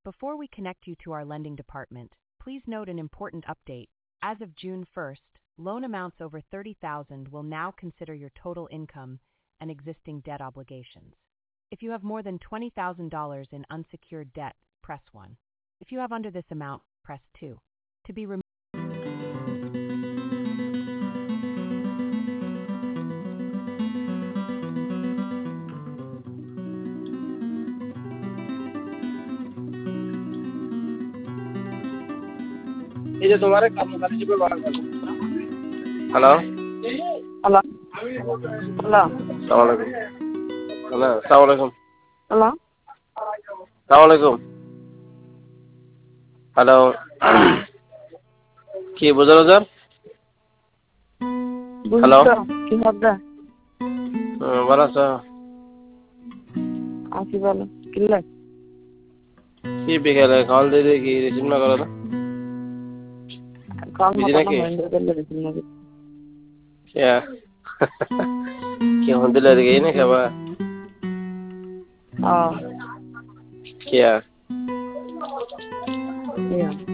Before we connect you to our lending department, please note an important update. As of June 1st, loan amounts over $30,000 will now consider your total income and existing debt obligations. If you have more than $20,000 in unsecured debt, press 1. If you have under this amount, press 2. To be removed. ये जो तुम्हारे काम वाले जी पे बात कर hello Hello. Hello. अस्सलाम वालेकुम Hello. अस्सलाम वालेकुम हेलो কি বুঝলো স্যার Hello. কি হবে? ভালো আছো আসি বলো কিল্লা কি বিকেলে কল দিয়ে কি রিসিভ না করো না কাল Busy মত নাকি? না হইলো দিলে দিন নাকি क्या क्यों दिल लग गई ना क्या बात ah क्या yeah